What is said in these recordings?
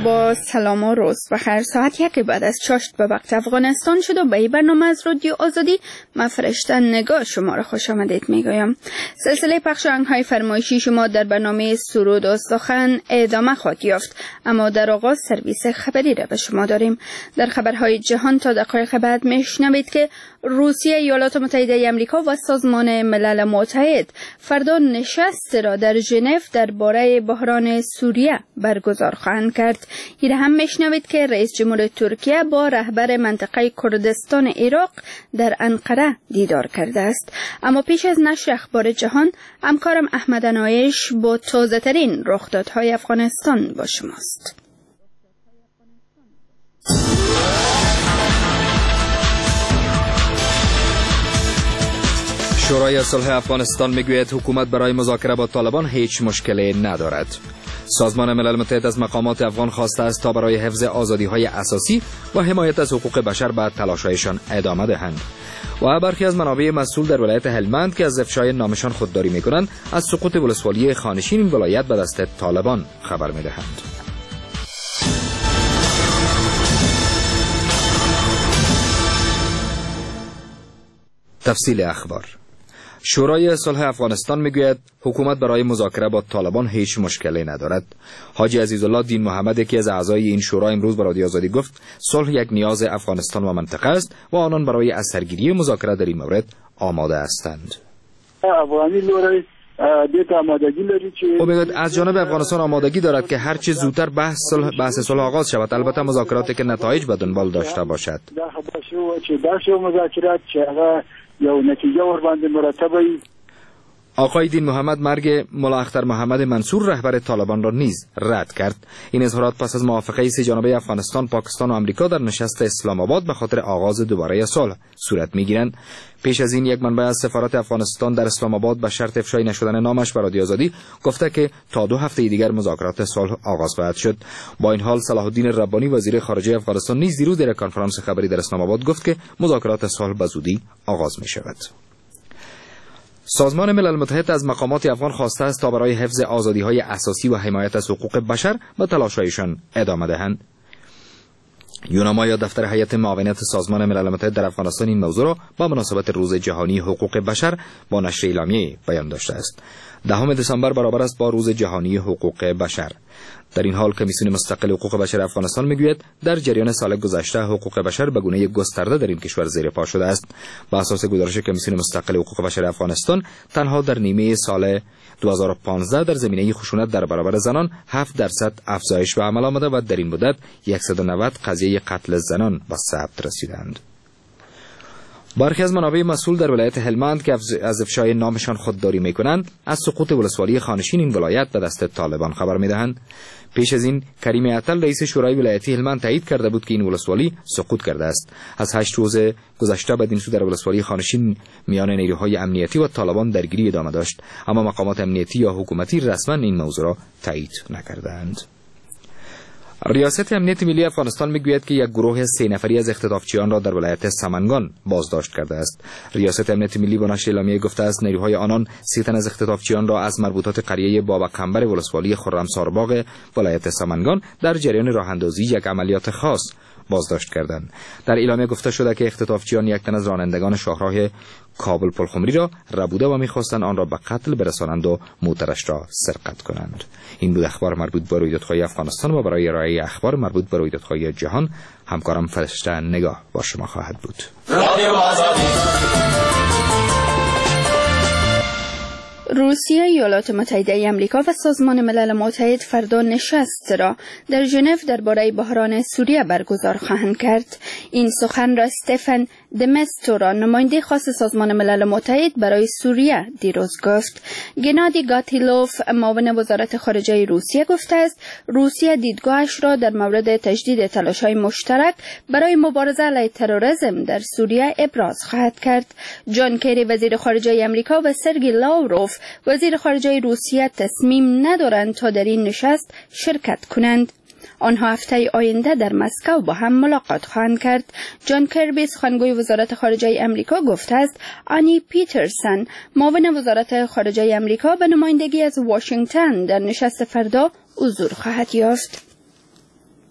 با سلام و روز بخیر. ساعت 1 بعد از چاشت به وقت افغانستان شد و به این برنامه از رادیو آزادی من فرشته نگاه شما را خوش آمدید میگویم. سلسله پخش آهنگ‌های فرمایشی شما در برنامه سرود و سخن ادامه خواهد یافت، اما در آغاز سرویس خبری را به شما داریم. در خبرهای جهان تا دقایق بعد میشنوید که روسیه، ایالات متحده آمریکا و سازمان ملل متحد فردا نشست را در ژنو درباره بحران سوریه برگزار خواهند کرد. این هم میشنوید که رئیس جمهور ترکیه با رهبر منطقه کردستان عراق در انقره دیدار کرده است. اما پیش از نشر اخبار جهان، همکارم احمد عنایش با تازه ترین رخدادهای افغانستان با شماست. شورای صلح افغانستان میگوید حکومت برای مذاکره با طالبان هیچ مشکلی ندارد. سازمان ملل متحد از مقامات افغان خواسته است تا برای حفظ آزادی‌های اساسی و حمایت از حقوق بشر به تلاش‌هایشان ادامه دهند. و برخی از منابع مسئول در ولایت هلمند که از افشای نامشان خودداری می‌کنند، از سقوط ولسوالی خانشین این ولایت به دست طالبان خبر می‌دهند. تفصیل اخبار. شورای صلح افغانستان میگوید حکومت برای مذاکره با طالبان هیچ مشکلی ندارد. حاجی عزیزالله دین محمد، یکی از اعضای این شورا، امروز به رادیو آزادی گفت صلح یک نیاز افغانستان و منطقه است و آنان برای از سرگیری مذاکره در این مورد آماده هستند. افغانی لوری دیت آمادگی لري چې او میگوید از جانب افغانستان آمادگی دارد که هر چه زودتر بحث صلح آغاز شود، البته مذاکراتی که نتایج به دنبال داشته باشد. دا خبر شو چې دا شو مذاکرات چې هغه یو نتیجه ور باندې مرتبه وي. آقای دین محمد مرگ ملا اختر محمد منصور رهبر طالبان را نیز رد کرد. این اظهارات پس از موافقه سه جانبه افغانستان، پاکستان و آمریکا در نشست اسلام آباد به خاطر آغاز دوباره صلح صورت می‌گیرند. پیش از این یک منبع از سفارت افغانستان در اسلام آباد به شرط افشای نشدن نامش به رادیو آزادی گفته که تا 2 هفته دیگر مذاکرات صلح آغاز خواهد شد. با این حال صلاح الدین ربانی وزیر خارجه افغانستان نیز دیروز در کنفرانس خبری در اسلام آباد گفت که مذاکرات صلح به زودی آغاز می‌شود. سازمان ملل متحد از مقامات افغان خواسته است تا برای حفظ آزادی‌های اساسی و حمایت از حقوق بشر به تلاش‌هایشان ادامه دهند. یوناما یا دفتر هیئت معاونت سازمان ملل متحد در افغانستان این موضوع را با مناسبت روز جهانی حقوق بشر با نشر اعلامیه بیان داشته است. 10 دسامبر برابر است با روز جهانی حقوق بشر. در این حال کمیسیون مستقل حقوق بشر افغانستان میگوید در جریان سال گذشته حقوق بشر به گونه گسترده در این کشور زیر پا شده است. بر اساس گزارش کمیسیون مستقل حقوق بشر افغانستان، تنها در نیمه سال 2015 در زمینه خشونت در برابر زنان 7% افزایش به عمل آمده و در این مدت 190 قضیه قتل زنان به ثبت رسیدند. برخی از منابع مسئول در ولایت هلمند که از افشای نامشان خودداری میکنند، از سقوط ولسوالی خانشین این ولایت به دست طالبان خبر میدهند. پیش از این کریم عطل رئیس شورای ولایتی هلمند تایید کرده بود که این ولسوالی سقوط کرده است. از 8 روز گذشته بدین سو در ولسوالی خانشین میان نیروهای امنیتی و طالبان درگیری ادامه داشت، اما مقامات امنیتی یا حکومتی رسما این موضوع را تایید نکردند. ریاست امنیت ملی افغانستان میگوید که یک گروه 3 نفری از اختطافچیان را در ولایت سمنگان بازداشت کرده است. ریاست امنیت ملی با نشر اعلامیه گفته است نیروهای آنان 3 تن از اختطافچیان را از مربوطات قریه بابا قنبر ولسوالی خرمسارباغ ولایت سمنگان در جریان راهاندازی یک عملیات خاص بازداشت کردند. در اعلامیه گفته شده که اختطافچیان یک تن از رانندگان شاهراه کابل پلخمری را ربوده و می‌خواستند آن را به قتل برسانند و موترش را سرقت کنند. این بود اخبار مربوط به رویدادهای افغانستان و برای ارائه اخبار مربوط به رویدادهای جهان همکارم فرشته نگاه با شما خواهد بود. روسیه، ایالات متحده آمریکا و سازمان ملل متحد فردا نشست را در ژنو درباره بحران سوریه برگزار خواهند کرد. این سخن را استفن دمستورا، نماینده خاص سازمان ملل متحد برای سوریه، دیروز گفت. گنادی گاتیلوف، معاون وزارت خارجه روسیه، گفته است روسیه دیدگاهش را در مورد تجدید تلاش‌های مشترک برای مبارزه علیه تروریسم در سوریه ابراز خواهد کرد. جان کری وزیر خارجه آمریکا و سرگئی لاوروف وزیر خارجه روسیه تصمیم ندارند تا در این نشست شرکت کنند. آنها هفته آینده در مسکو با هم ملاقات خواهند کرد. جان کربی، سخنگوی وزارت خارجه آمریکا، گفته است آنی پیترسن، معاون وزارت خارجه آمریکا، به نمایندگی از واشنگتن در نشست فردا حضور خواهد یافت.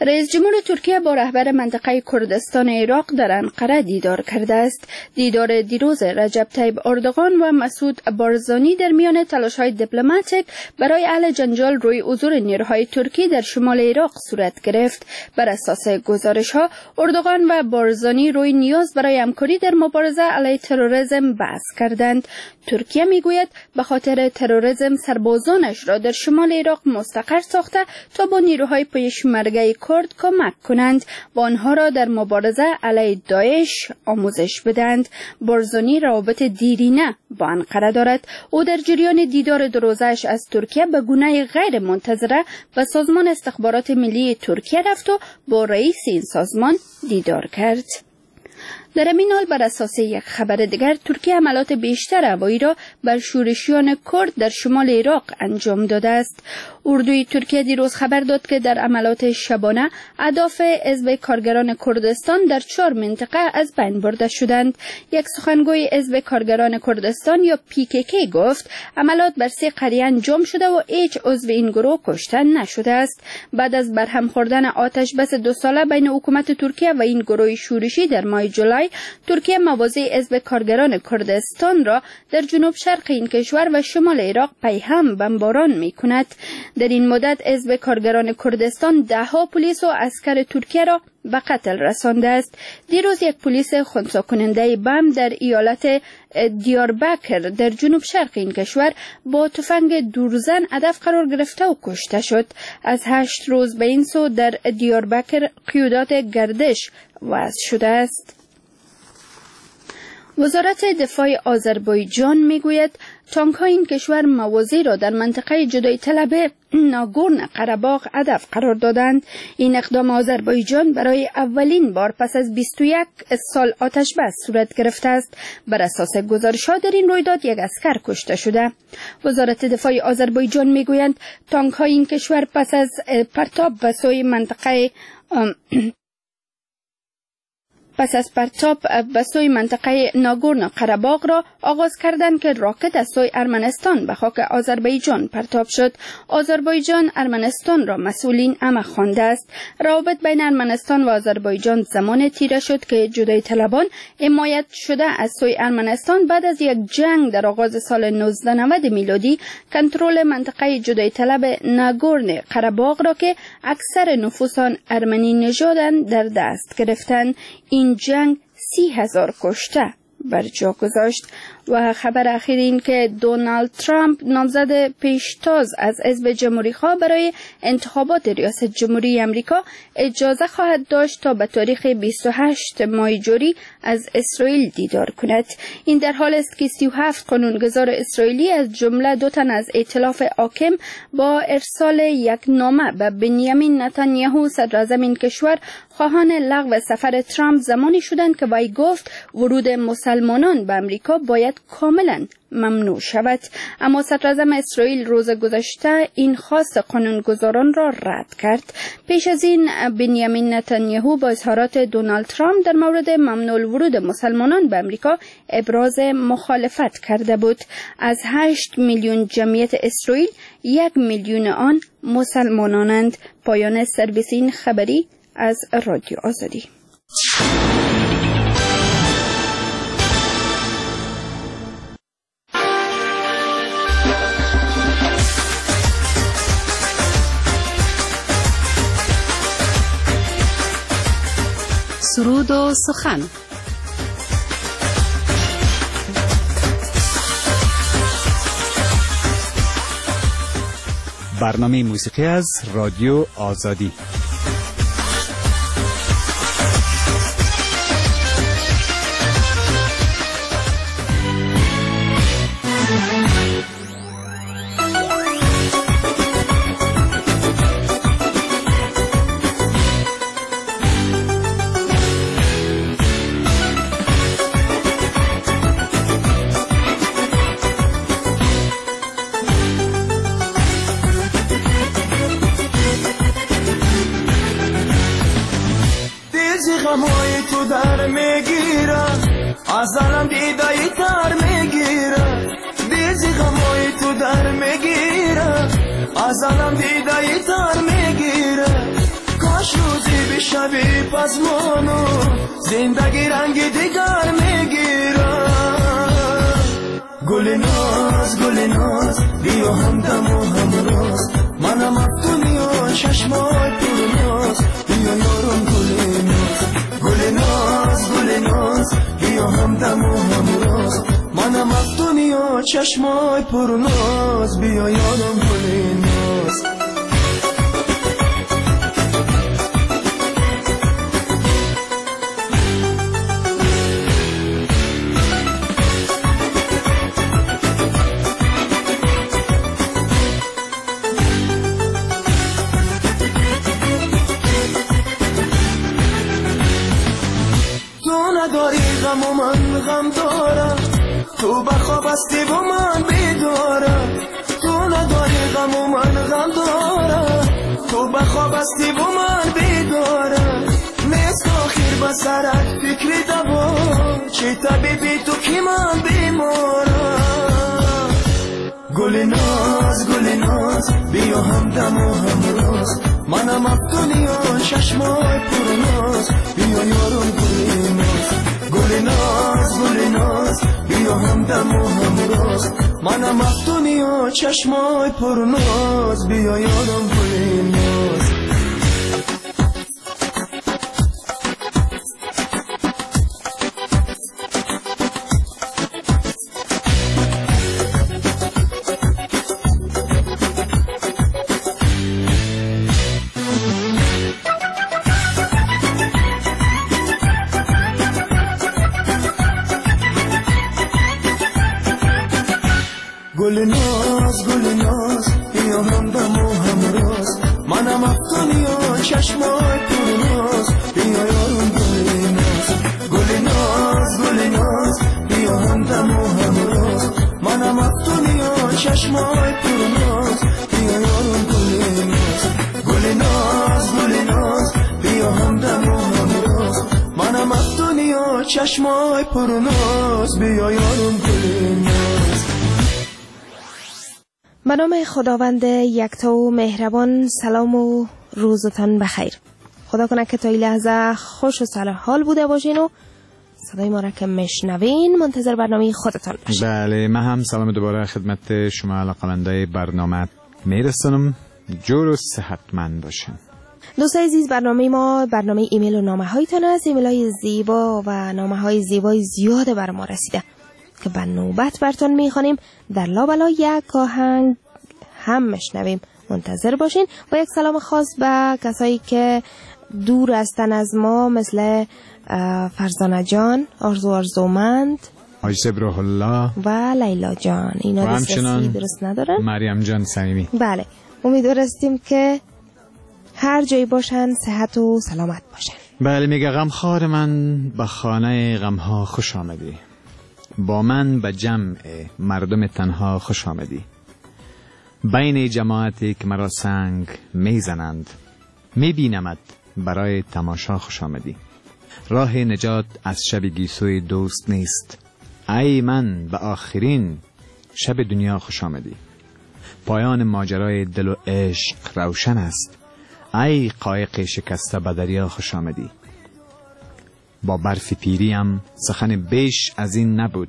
رئیس جمهور ترکیه با رهبر منطقه کردستان عراق در انقره دیدار کرده است. دیدار دیروز رجب طیب اردوغان و مسعود بارزانی در میان تلاش‌های دیپلماتیک برای حل جنجال روی حضور نیروهای ترکی در شمال عراق صورت گرفت. بر اساس گزارش‌ها اردوغان و بارزانی روی نیاز برای همکاری در مبارزه علیه تروریسم بحث کردند. ترکیه میگوید به خاطر تروریسم سربازانش را در شمال عراق مستقر ساخته تا با نیروهای پشمرگه کرد کمک کنند و آنها را در مبارزه علیه داعش آموزش بدهند. بارزانی روابط دیرینه با انقره دارد. او در جریان دیدار دو روزه‌اش از ترکیه به گونه غیر منتظره به سازمان استخبارات ملی ترکیه رفت و با رئیس این سازمان دیدار کرد. در این حال بر اساس یک خبر دیگر ترکیه حملات بیشتر هوایی را بر شورشیان کرد در شمال عراق انجام داده است. اردوی ترکیه دیروز خبر داد که در حملات شبانه اهداف حزب کارگران کردستان در 4 منطقه از بین برده شدند. یک سخنگوی حزب کارگران کردستان یا PKK گفت حملات بر 3 قریه انجام شده و هیچ عضو این گروه کشته نشده است. بعد از برهم خوردن آتش بس 2 ساله بین حکومت ترکیه و این گروه شورشی در ماه جولای، ترکیه مواضع حزب کارگران کردستان را در جنوب شرق این کشور و شمال عراق پیهم بمباران می کند. در این مدت حزب کارگران کردستان 10 پلیس و عسکر ترکیه را به قتل رسانده است. دیروز یک پلیس خنثی کننده بم در ایالت دیاربکر در جنوب شرق این کشور با تفنگ دورزن هدف قرار گرفته و کشته شد. از 8 روز به این سو در دیاربکر قیودات گردش وضع شده است. وزارت دفاع آذربایجان میگوید تانک‌های این کشور مواضع را در منطقه جدایی طلب ناگورن قره‌باغ هدف قرار دادند. این اقدام آذربایجان برای اولین بار پس از 21 سال آتش بس صورت گرفته است. بر اساس گزارش‌ها در این رویداد یک عسکر کشته شده. وزارت دفاع آذربایجان میگویند تانک‌های این کشور پس از پرتاب به سوی منطقه ناگورن قره‌باغ را آغاز کردند که راکت از سوی ارمنستان به خاک آذربایجان پرتاب شد. آذربایجان ارمنستان را مسئولین همه خوانده است. روابط بین ارمنستان و آذربایجان زمان تیره شد که جدایی طلبان حمایت شده از سوی ارمنستان بعد از یک جنگ در آغاز سال 1990 میلادی کنترل منطقه جدایی طلب ناگورن قره‌باغ را که اکثر نفوسان ارمنی نژادند در دست گرفتند. این جنگ 30,000 کشته بر جا گذاشت. و خبر اخیر این که دونالد ترامپ نامزد پیشتاز از حزب جمهوری‌خواه برای انتخابات ریاست جمهوری امریکا اجازه خواهد داشت تا به تاریخ 28 ماه جوری از اسرائیل دیدار کند. این در حال است که 37 قانونگذار اسرائیلی از جمله 2 تن از ائتلاف حاکم با ارسال یک نامه به بنیامین نتانیاهو صدراعظم این کشور خواهان لغو سفر ترامپ زمانی شدند که وی گفت ورود مسلمانان به امریکا باید کاملا ممنوع شود. اما صدراعظم اسرائیل روز گذشته این خواست قانونگذاران را رد کرد. پیش از این بنیامین نتانیاهو با اظهارات دونالد ترامپ در مورد ممنوع ورود مسلمانان به امریکا ابراز مخالفت کرده بود. از 8 میلیون جمعیت اسرائیل 1 میلیون آن مسلمانانند. پایان سرویس این خبری از رادیو آزادی. سرود و سخن. برنامه موسیقی از رادیو آزادی. غمای تو در میگیرم از الان دیدایی تر میگیرم دیزی غمای تو در میگیرم از الان دیدایی تر میگیرم کاش روز بشنوی پس منو زندگی رنگ دیگر میگیرم. گل ناز بیا همدم و همراز، منم از دنیا چشمای پرناز، بیا یارم گل ناز بیا همدم و همراز، منم از دنیا چشمای پرناز، بیا یارم گل ناز. غم و من غم دارم، تو بخواب هستی و من بیدارم. تو نداری غم و من غم دارم، تو بخواب هستی و من بیدارم. مثل آخر بسرک فکری دوام، چه طبیبی تو که من بیمارم. گل ناز بیا همدم و همراز، منم از دنیا چشمای پرناز، بیا یارم گل ناز بیا همدم و همراز، منم از دنیا چشمای پرناز، بیا یارم گل ناز. گل ناز بیا همدم و همراز، منم از دنیا چشمای پرناز، بیا یارم گل ناز بیا همدم و همراز، منم از دنیا چشمای پرناز، بیا یارم گل ناز بیا همدم و همراز، منم از دنیا چشمای پرناز، بیا یارم گل ناز. به نام خداوند یکتا و مهربان، سلام و روزتان بخیر. خدا کنه که تا این لحظه خوش و سر حال بوده باشین و صدای ما را که مشنوین منتظر برنامه خودتان باشین. بله، من هم سلام دوباره خدمت شما علاقه‌مندای برنامه میرسونم. جور و صحتمند باشین. دوستای عزیز، برنامه ما برنامه ایمیل و نامه هایتان است. ایمیل های زیبا و نامه های زیبای زیاد بر ما رسیده که به نوبت براتون میخوانیم. در لابلا یک آهنگ هم مشنویم، منتظر باشین. با یک سلام خاص به کسایی که دور هستن از ما، مثل فرزانه جان، آرزومند، حاج سبراه الله و لیلا جان. اینا دسترسی درست ندارن. مریم جان صمیمی. بله، امیدوارستیم که هر جایی باشن صحت و سلامت باشن. بله، میگه غمخوار من به خانه غمها خوش آمدی، با من به جمع مردم تنها خوش آمدی. بین جماعتی که مرا سنگ میزنند، میبینمت برای تماشا خوش آمدی. راه نجات از شب گیسوی دوست نیست، ای من به آخرین شب دنیا خوش آمدی. پایان ماجرای دل و عشق روشن است، ای قایق شکسته به دریا خوش آمدی. با برف پیریم سخن بیش از این نبود،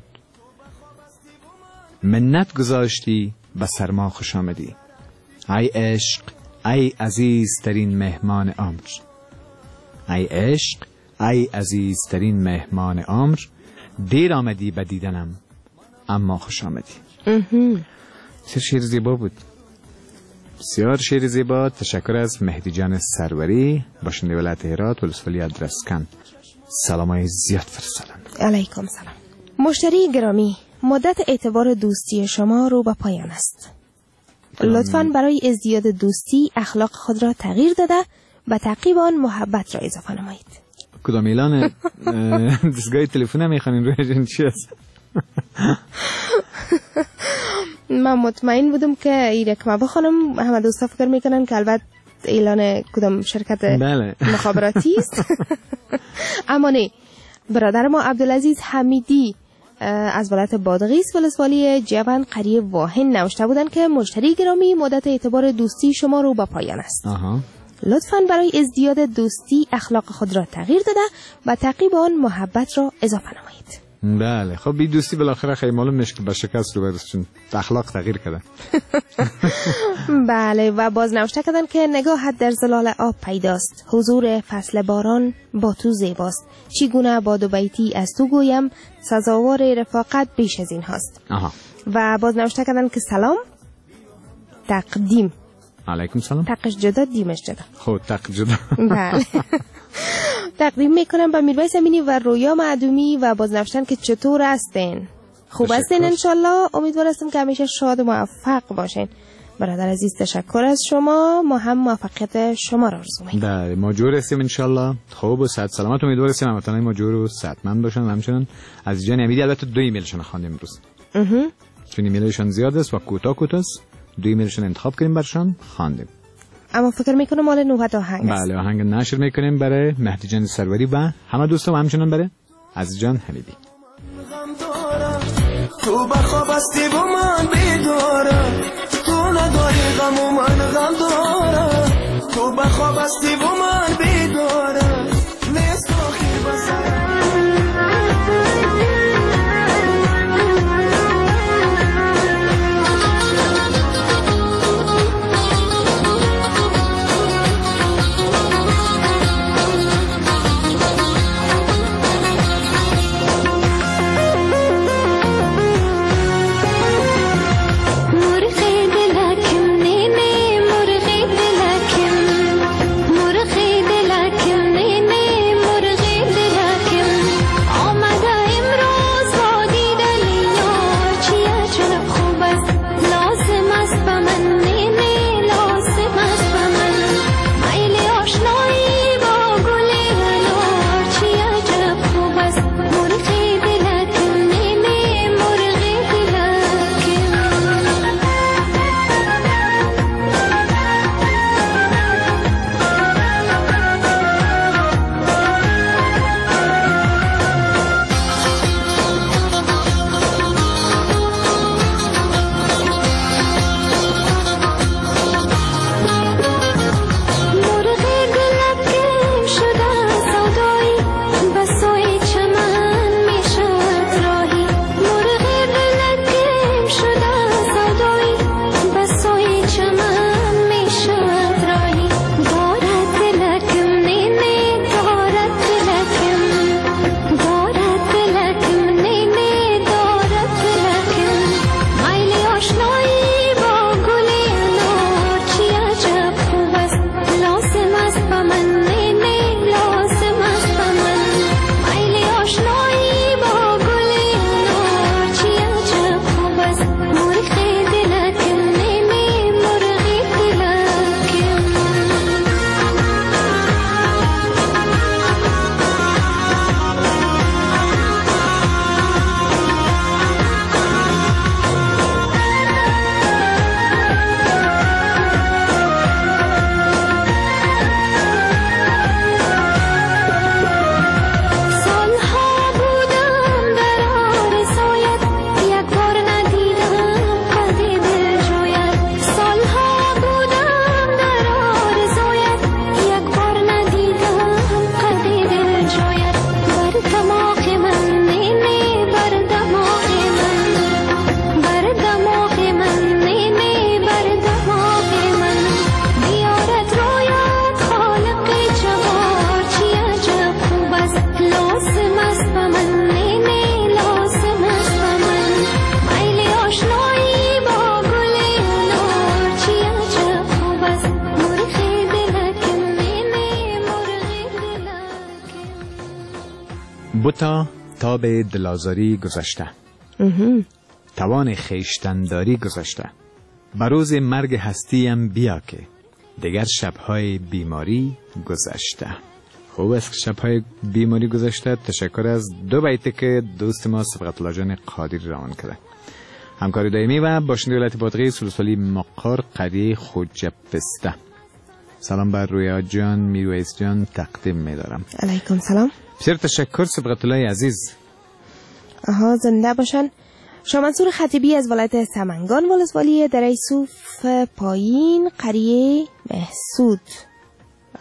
منت گذاشتی به سرما خوش آمدی. ای عشق، ای عزیزترین مهمان عمر، ای عشق، ای عزیزترین مهمان عمر، دیر آمدی به دیدنم اما خوش آمدی. شعر زیبا بود، بسیار شعر زیبا. تشکر از مهدی جان سروری، باشنده ولایت هرات، ولسوالی ادرسکن. سلامای زیاد فرستادن. علیکم سلام. مشتری گرامی، مدت اعتبار دوستی شما رو به پایان است. لطفاً برای ازدیاد دوستی اخلاق خود را تغییر داده و تعقیب آن محبت را اضافه نمایید. کدام اعلان دستگاه تلفن میخوانین روی چی است؟ من مطمئن بودم که این رقم بخونم، همه دوستا فکر میکنن که البته اعلان کدام شرکت مخابراتی است. اما نه، برادر ما عبدالعزیز حمیدی از ولایت بادغیس ولسوالی جوان قریه واهن نوشته بودن که مشتری گرامی، مدت اعتبار دوستی شما رو به پایان است. لطفاً برای ازدیاد دوستی اخلاق خود را تغییر داده و تعقیب آن محبت را اضافه نمایید. بله خب بی دوستی بالاخره خیلی معلوم میشه که به شکست رو برسه، چون اخلاق تغییر کرده. بله و باز نوشته کردن که نگاهت در زلال آب پیداست، حضور فصل باران با تو زیباست، چگونه با دو بیتی از تو گویم، سزاوار رفاقت بیش از این هاست. و باز نوشته کردن که سلام تقدیم. علیکم سلام. تقش جدا دیمش جدا. خب تق جدا. بله. تقدیم میکنم به میرویس امینی و رویا معدومی و باز نوشتن که چطور هستین؟ خوب هستین انشالله. امیدوار هستم که همیشه شاد و موفق باشین. برادر عزیز تشکر از شما، ما هم موفقیت شما را آرزو می‌کنیم. بله ما جور هستیم انشالله، خوب و صحت سلامت. امیدوار هستیم هموطنان ما جور و صحتمند باشن. همچنین از جان امیدی البته 2 ایمیلشون خواندیم امروز. چون ایمیلشون زیاد است و کوتاه است، 2 ایمیلشون انتخاب کردیم برشان خواندیم. اما فکر میکنم مال نوبت آهنگ است. بله آهنگ نشر میکنیم برای مهدی جان سروری و همه دوستان، همچنان برای عزیز جان حمیدی. تو بخواب هستی با من بیدارم، تو نداری غم و من غم دارم، تو بخواب هستی با من بیدارم، نیست آخیر بسرم. بوتا تاب دلازاری گذشته، توان خیشتنداری گذشته، بروز مرگ هستیم بیا که دیگر شبهای بیماری گذشته. خوب است که شبهای بیماری گذشته. تشکر از 2 بیتی که دوست ما صبغت الله جان قادری روان کرده. همکاری دائمی و باشنده ولایت بادغیس سلسلی مقر قریه خوجپسته. سلام بر رویا جان میرویس جان تقدیم می‌دارم. علیکم سلام. بسیار تشکر صبغت الله عزیز. زنده باشن. شاه منصور خطیبی از ولایت سمنگان ولسوالی در ایسوف پایین قریه محسود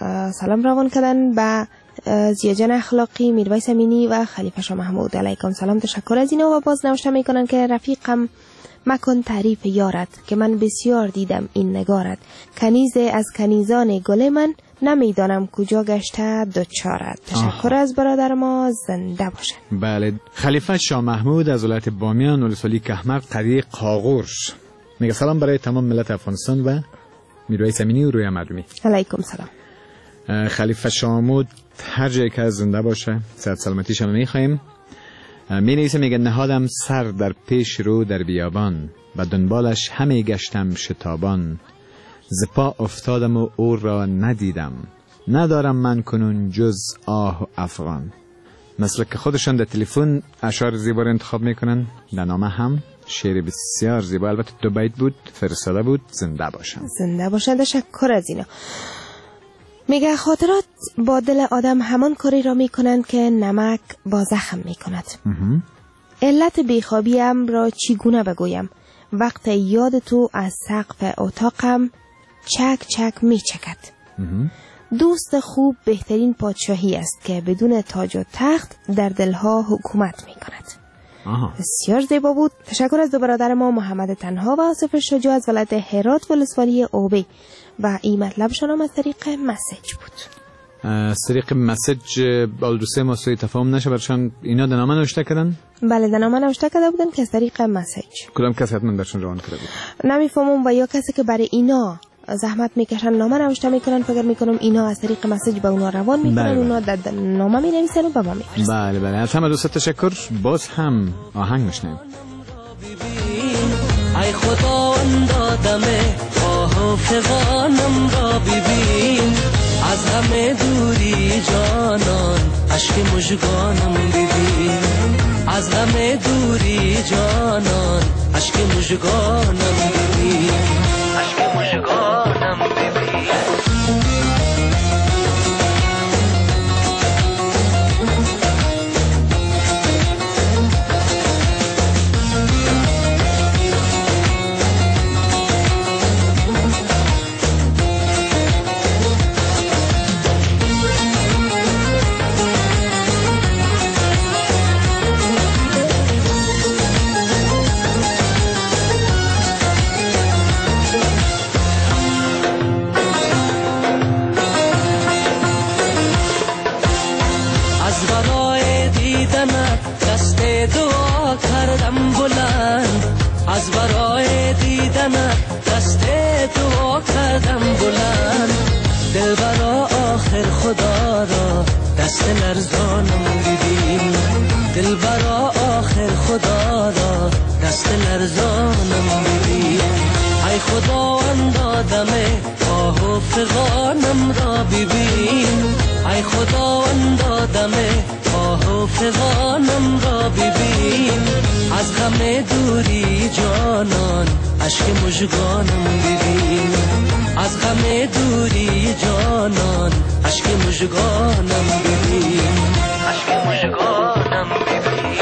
سلام روان کردن به زیاجان اخلاقی، میرویس امینی و خلیفه شاه محمود. علیکم سلام، تشکر از اینا. و باز نوشته میکنن که رفیقم مکن تعریف یارد که من بسیار دیدم این نگارد، کنیز از کنیزان گل من نمیدانم کجا گشته دوچارد. تشکر از برادر ما، زنده باشن. بله، خلیفه شاه محمود از ولایت بامیان ولسوالی کهمرد قریه قاغورش میگه سلام برای تمام ملت افغانستان و میرویس امینی و رویا مردمی. علیکم سلام. خلیفه شاه محمود هر جایی که زنده باشه صحت سلامتیش هم میخوایم. می نویسه میگه نهادم سر در پیش رو در بیابان و دنبالش همه گشتم شتابان، ز پا افتادم و او را ندیدم، ندارم من کنون جز آه و افغان. مثل که خودشان در تلفن اشعار زیبا را انتخاب میکنن، در نامه هم شعر بسیار زیبا، البته 2 بیت بود، فرستاده بود. زنده باشن. زنده باشن. تشکر از اینا. میگه خاطرات با دل آدم همان کاری را میکنند که نمک با زخم میکند. علت بیخوابیم را چگونه بگویم؟ وقت یاد تو از سقف اتاقم چک چک میچکد. دوست خوب بهترین پادشاهی است که بدون تاج و تخت در دلها حکومت میکند. بسیار زیبا بود. تشکر از دو برادر ما محمد تنها و آصف شجاع از ولایت هرات ولسوالی اوبی. و این مطلبشان هم از طریق مسیج بود. از طریق مسیج بالدوسه ما سوی تفاهم نشه برشان اینا در نامه نوشته کردن؟ بله، در نامه نوشته کرده بودن که از طریق مسیج. کدام کسی حتما برشان روان کرده بود؟ نمیفهمم. و یا کسی که برای اینا زحمت میکشن نامه نوشته میکنن، فکر میکنم اینا از طریق مسیج به اونا روان میکنن. بله. اونا در نامه مینویسن و به ما میفرستن. بله. از همه دوست تشکر. باز هم آهنگ میشنیم. ای خداوند دم آه و فغانم را ببین، از همه دوری جانان اشک مژگانم ببین، از همه دوری جانان اشک مژگانم ببین، اشک مژگانم ببین. از برای دیدنت دست دعا کردم بلند، دل برا آخر خدا را دست لرزانم ببین، دل برا آخر خدا را دست لرزانم ببین. ای خداوند دم آه و فغانم را ببین، ای خداوند دم آه و فغانم را ببین، از غم دوری جانان اشک مژگانم ببین، از غم دوری جانان اشک مژگانم ببین، اشک مژگانم ببین.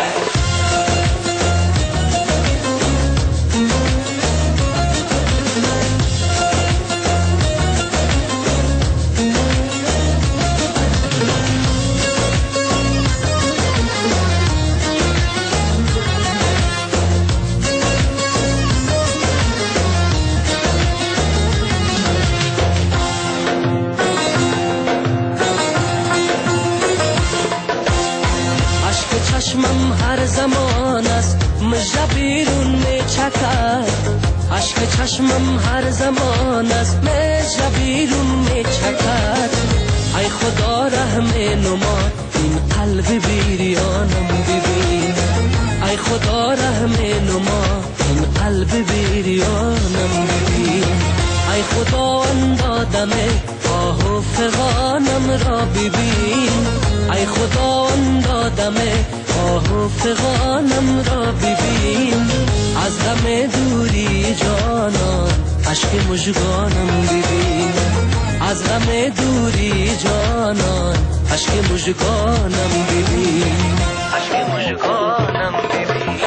چشمم هر زمان است مژه بیرون میچکد، اشک چشمم هر زمان است مژه بیرون میچکد. ای خدا رحم نما این قلب بیریانم ببین، ای خدا رحم نما این قلب بیریانم ببین، ای خدا اندادم آه و فغانم را ببین، ای خدا اندادم آه و فغانم را ببین، از غم دوری جانان اشک مژگانم ببین، از غم دوری جانان اشک مژگانم ببین، اشک مژگانم ببین.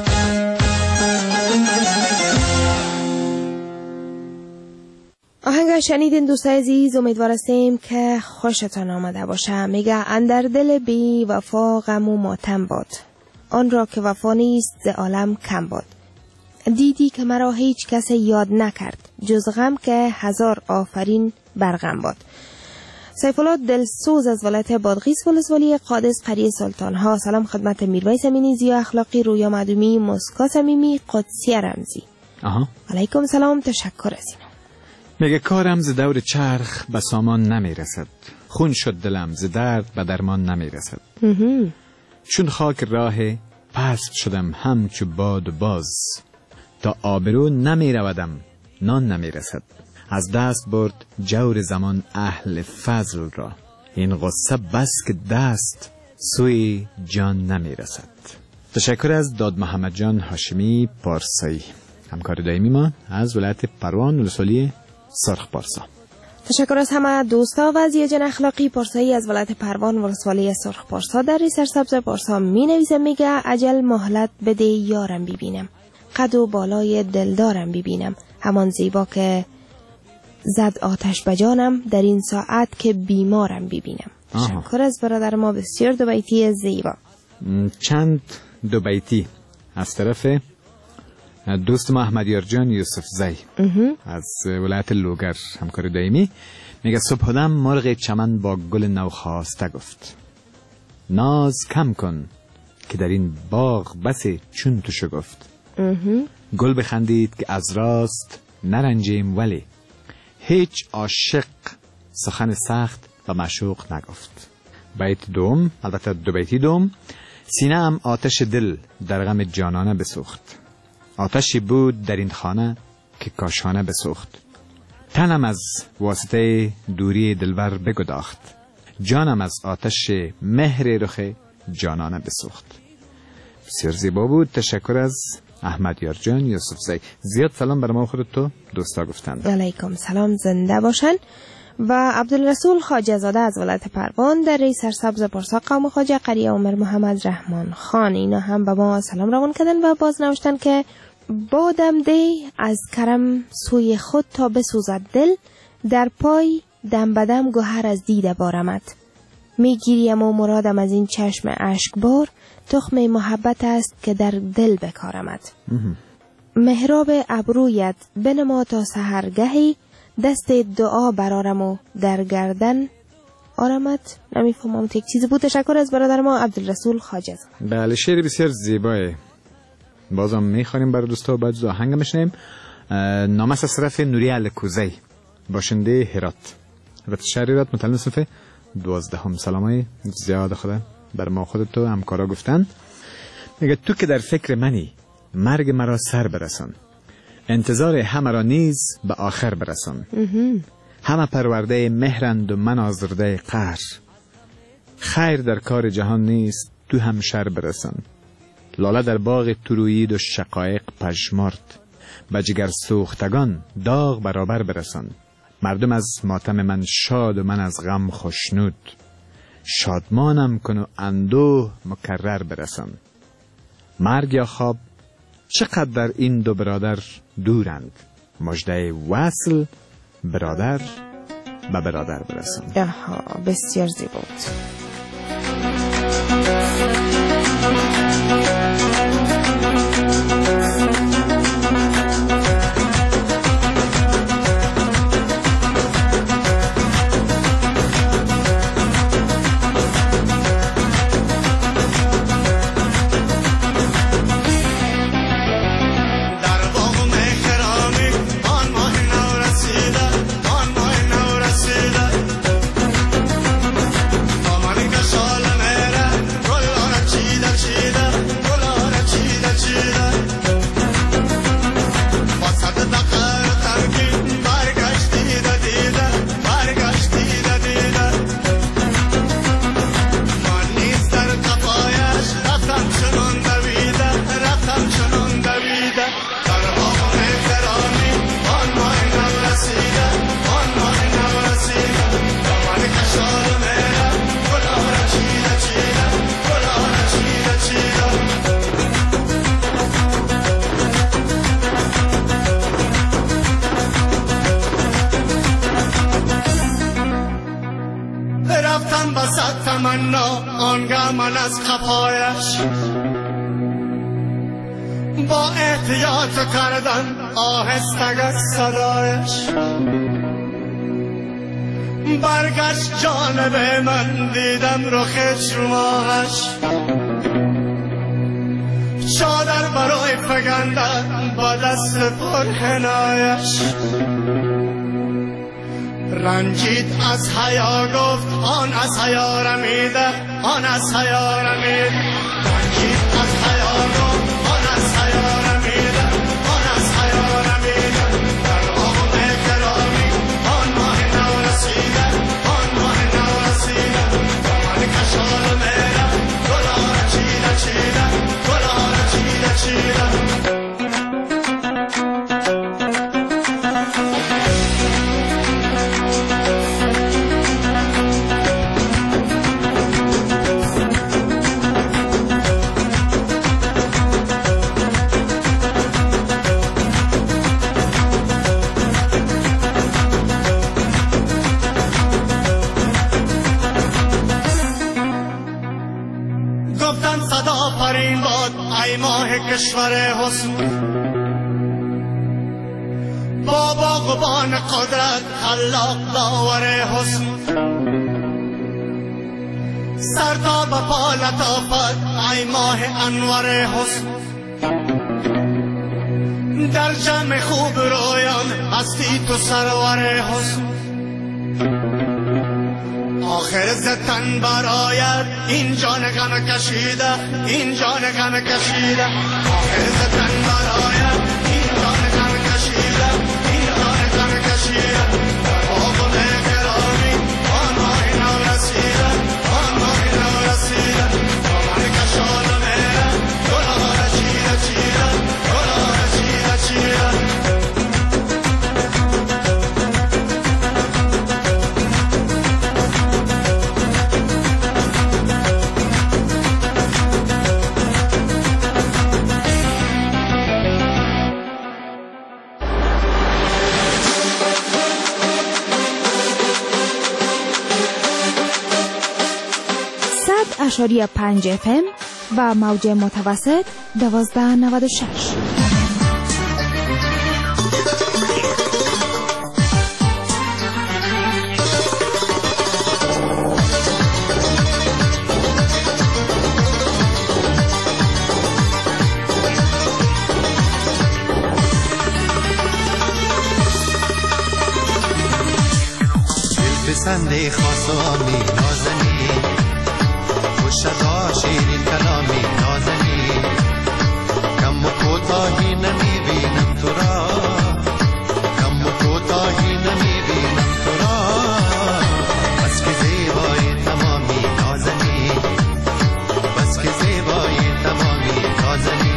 آهنگ که شنیدین دوستای عزیز، امیدوار هستیم که خوشتان آمده باشه. میگه اندر دل بی وفا غم و ماتم باد، آن را که وفا نیست ز عالم کم باد. دیدی که مرا هیچ کس یاد نکرد، جز غم که هزار آفرین بر غم باد. سیف الله دلسوز از ولایت بادغیس ولسوالی قادس قریه سلطان ها. سلام خدمت میرویس امینی، زیا اخلاقی، رویا معدومی، مسکا صمیمی، قدسی رمزی. علیکم سلام، تشکر از اینا. میگه کارم ز دور چرخ به سامان نمیرسد، خون شد دلم ز درد به درمان نمیرسد. چون خاک راه پست شدم همچو باد و باز، تا آبرو نمیرودم نان نمیرسد. از دست برد جور زمان اهل فضل را، این غصه بس که دست سوی جان نمیرسد. تشکر از داد محمد جان هاشمی پارسایی، همکار دائمی ما از ولایت پروان ولسوالی سرخ پارسا. تشکر از همه دوستا و زیاجن اخلاقی پارسایی از ولایت پروان ولسوالی سرخ پارسا. در سرسبز پارسا می نویسه، میگه عجل مهلت بده یارم ببینم، قد و بالای دلدارم ببینم، همان زیبا که زد آتش بجانم، در این ساعت که بیمارم ببینم. تشکر از برادر ما، بسیار دو بیتی زیبا. چند دو بیتی از طرف دوست ما احمدیار جان یوسف زی از ولایت لوگر، همکار دائمی. میگه صبح دم مرغ چمن با گل نوخاسته گفت، ناز کم کن که در این باغ بسی چون تو شگفت. گل بخندید که از راست نرنجیم، ولی هیچ عاشق سخن سخت و معشوق نگفت. بیت دوم، البته دو بیتی دوم. سینه ام آتش دل در غم جانانه بسوخت، آتشی بود در این خانه که کاشانه بسوخت. تنم از واسطه دوری دلبر بگداخت، جانم از آتش مهر رخ جانانه بسوخت. بسیار زیبا بود. تشکر از احمدیار جان یوسف زی. زیاد سلام بر ما خودت تو دوستا گفتن. علیکم سلام، زنده باشن. و عبدالرسول خواجه زاده از ولایت پروان در ری سرسبز پارسا قوم خواجه قریه عمر محمد رحمان خان، اینا هم به ما سلام روان کردن و باز نوشتن که بادم ده از کرم سوی خود تا بسوزد دل، در پای دم بدم گوهر از دیده بارمت. میگیریم و مرادم از این چشم اشکبار، تخم محبت است که در دل بکارمت. محراب ابرویت بنما تا سحرگهی، دست دعا برارم و در گردن آرامت. نمیفهمم یک چیزی بود. تشکر از برادر ما عبدالرسول خواجه. بله، شعر بسیار زیباه. بازم میخوانیم برای دوستا و بعد آهنگ میشنیم. نام از طرف نوری الکوزی، باشنده هرات. البته شهر هرات متولد صفحه 12. سلامای زیاد خدا بر ما خودت و همکارا گفتن. میگه تو که در فکر منی مرگ مرا سر برسان، انتظار همه را نیز به آخر برسان. همه پرورده مهرند و من آزرده قهر، خیر در کار جهان نیست تو هم شر برسان. لاله در باغ ترویید و شقایق پژمرد، به جگر سوختگان داغ برابر برسان. مردم از ماتم من شاد و من از غم خوشنود، شادمانم کن و اندوه مکرر برسان. مرگ یا خواب چقدر در این دو برادر دورند، مژده وصل برادر به برادر برسان. بسیار زیبا بود. من رفتم بسد تمنا آنگه من از خفایش با احتیاط کردن آهستگت صدایش برگشت جانب من دیدم رخ چماهش چادر برای فگندن با دست پر حنایش رنجید از حیا گفت آن از حیا رمیده آن از حیا رمید رنجید از حیا گفت آن از حیا رمیده آن از حیا رمیده در آم گرامی آن ماه نو رسیده آن ماه نو رسیده من کشال میره گلار چیده چیده گلار چیده چیده کشور حسن با باغبان قدرت خلاق داور حسن سر تا به پا لطافت ای ماه انور حسن در جمع خوب رویان هستی تو سرور حسن آخر زتن برایت این جان غم کشیده این جان غم کشیده آخر زتن برایت این جان غم کشیده این جان غم کشیده در آقم گرامی آن ماه نو رسیده آن ماه نو رسیده من کشال میره گلار چیده چیده گلار چیده چیده اشاری 5 FM و موج متوسط 1296. پسند خاصامی نازنی خوشدا شیرین کلامی نازنی کم و کوتاهی نمیبینم تو را کم و کوتاهی نمیبینم تو را بس که زیبای تمامی نازنی بس که زیبای تمامی نازنی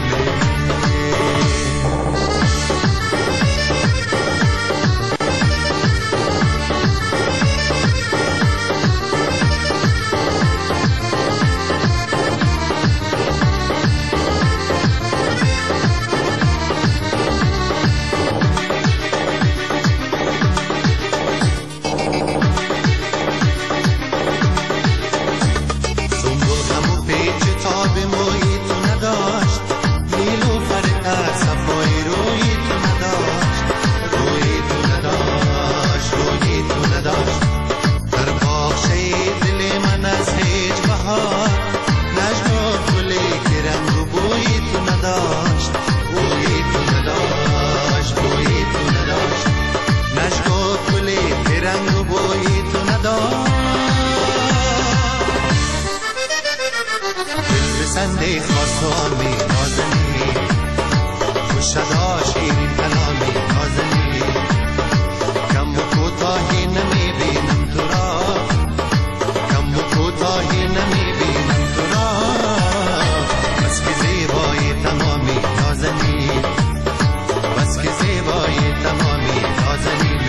پسند خاصامی نازنی خوشدا شیرین کلامی نازنی کم و کوتاهی نمیبینم تو را کم و کوتاهی نمیبینم تو را بس که زیبای تمامی نازنی بس که زیبای تمامی نازنی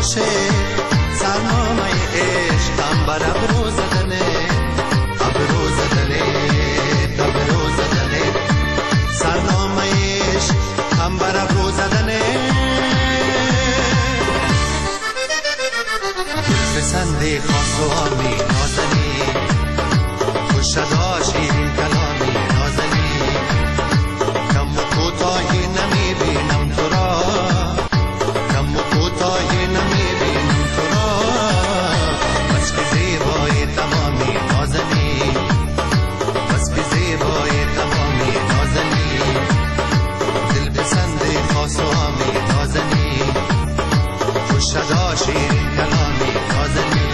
باشه سرنامه عشق هم بر ابرو زدنه ابرو زدنه ابرو زدنه سرنامه عشق هم بر ابرو زدنه پسند خاص و عامی نازنی خوشدا شیرین کلامی نازنی کم و کوتاهی نمیبینم تو را کم و کوتاهی نمیبینم تو را بس که زیبای تمامی نازنی بس که زیبای تمامی نازنی دل پسند خاص و عامی نازنی خوشدا شیرین کلامی نازنی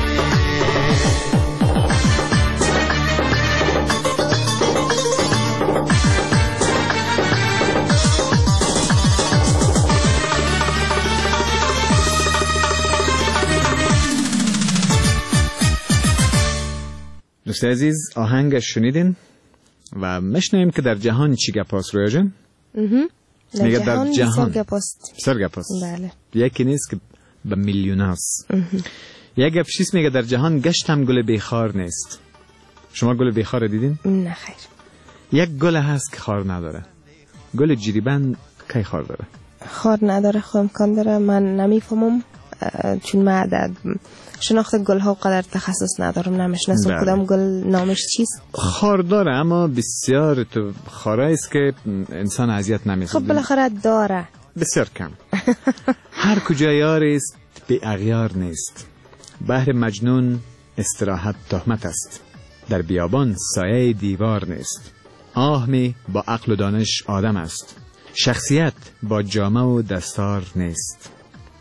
دوست عزیز آهنگ شنیدین و میشنویم که در جهان چی گپاست رویا جان؟ میگه در جهان سرگپاست بله. یکی نیست که به میلیون هست. یک گپ چیست میگه در جهان گشتم گل بیخار نیست. شما گل بیخار دیدین؟ نه خیر. یک گل هست که خار نداره. گل جریبند کی خار داره؟ خار نداره، خو امکان داره. من نمیفهمم چون من در شناخت گل ها قدر تخصص ندارم، نمیشناسم کدام گل نامش چیست. خار داره اما بسیار تو خاره است که انسان اذیت نمیکنه. خب بالاخره داره بسیار کم. هر کجا یار است به اغیار نیست. بحر مجنون استراحت تهمت است. در بیابان سایه دیوار نیست. آهمی با عقل و دانش آدم است. شخصیت با جامه و دستار نیست.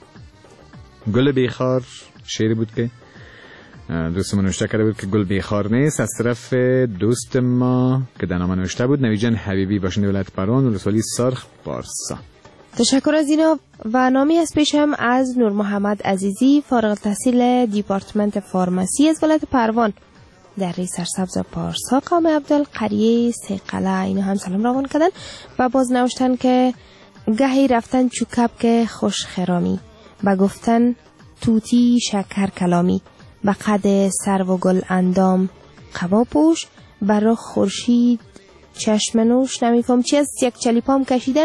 گل بیخار شعری بود که دوست ما نوشته کرده بود که گل بیخار نیست، از طرف دوست ما که در نامه نوشته بود نویجان حبیبی باشنده ولایت پروان و رسولی سرخ پارسا. تشکر از اینا و نامی از پیشم از نور محمد عزیزی فارغ التحصیل دیپارتمنت فارماسی از ولایت پروان در سرسبز پارسا قام عبدال قریه سیقله. اینا هم سلام روان کردن و باز نوشتن که گهی رفتن چوکب که خوش خرامی و گفتن توتی شکر کلامی و قد سرو و گل اندام قبا پوش برا خورشید چشم نوش. نمیفهم چی است. یک چلیپام کشیدن،